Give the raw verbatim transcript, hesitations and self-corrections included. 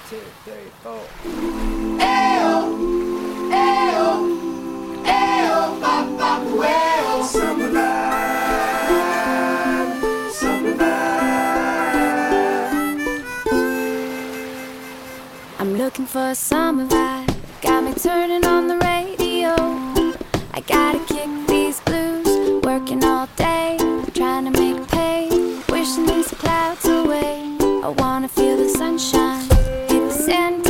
two, three, four. Ayo, ayo, ayo, papa, ayo. Summer vibe, summer vibe. I'm looking for a summer vibe. Got me turning on the radio. I gotta kick these blues. Working all day, trying to make pay. Wishing these clouds away. I wanna feel the sunshine. Hit the sand.